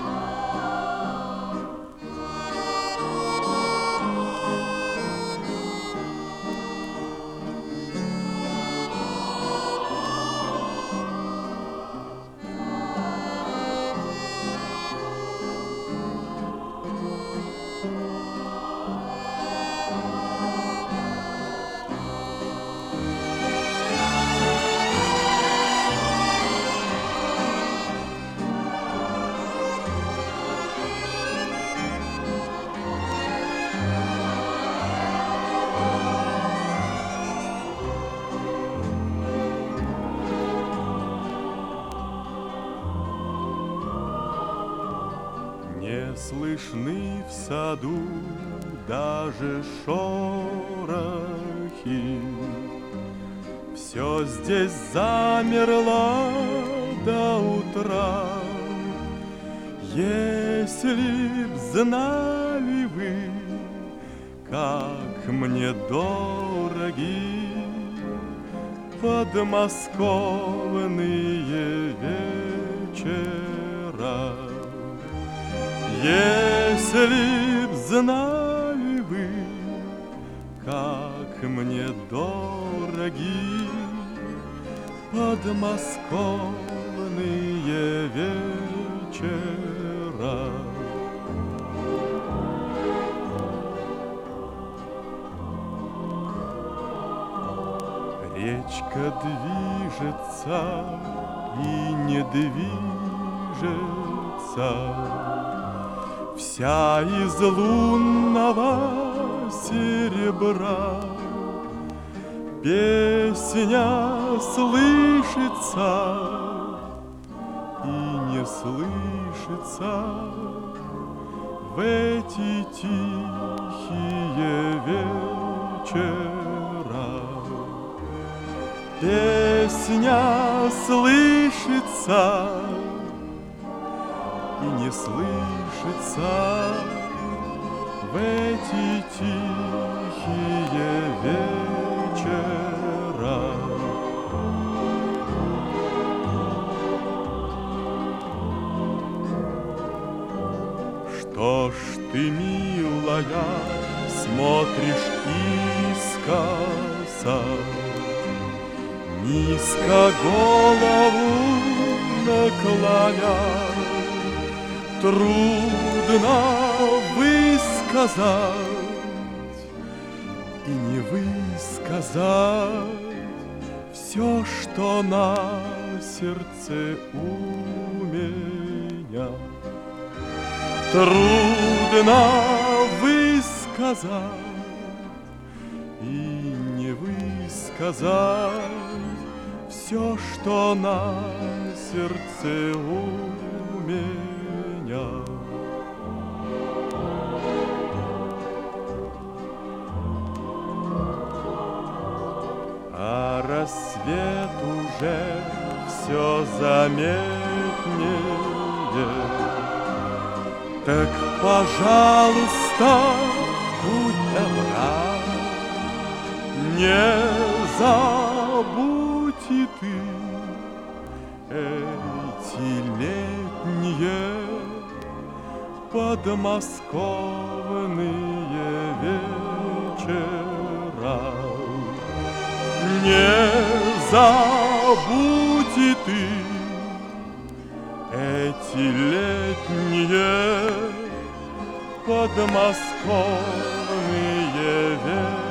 Не слышны в саду даже шорохи. Все здесь замерло до утра. Если б знали вы, как мне дороги подмосковные вечера. Если б знали вы, как мне дороги подмосковные вечера. Речка движется и не движется, вся из лунного серебра. Песня слышится и не слышится в эти тихие вечера. Песня слышится и не слышится в эти тихие вечера. Что ж ты, милая, смотришь искоса, низко голову наклоня? Трудно высказать и не высказать все, что на сердце у меня. Трудно высказать и не высказать все, что на сердце у меня. А рассвет уже все заметнее. Так, пожалуйста, будь добра, не забудь и ты эти летние подмосковные вечера. Не забудь и ты эти летние подмосковные вечера.